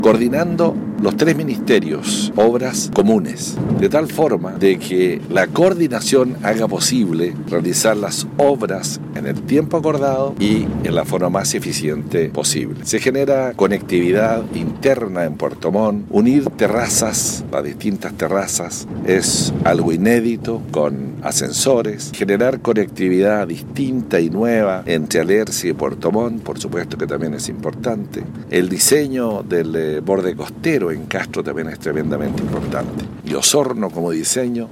coordinando los 3 ministerios, obras comunes, de tal forma de que la coordinación haga posible realizar las obras en el tiempo acordado y en la forma más eficiente posible. Se genera conectividad interna en Puerto Montt, unir terrazas, las distintas terrazas, es algo inédito con ascensores, generar conectividad distinta y nueva entre Alerce y Puerto Montt, por supuesto que también es importante. El diseño del borde costero en Castro también es tremendamente importante. Y Osorno como diseño